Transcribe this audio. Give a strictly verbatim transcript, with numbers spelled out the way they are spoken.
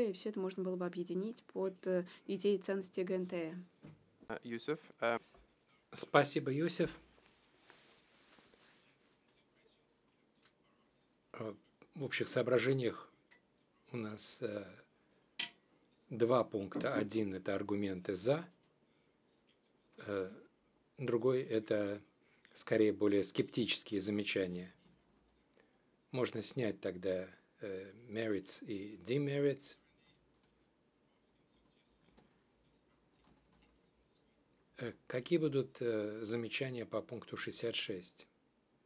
далее. И все это можно было бы объединить под э, идеей и ценности ГНТ. Uh, Yusuf, uh, Спасибо, Юсеф. Э, В общих соображениях у нас э, два пункта. Один – это аргументы «за», э, другой – это скорее более скептические замечания. Можно снять тогда э, merits и demerits. Э, Какие будут э, замечания по пункту шестьдесят шесть?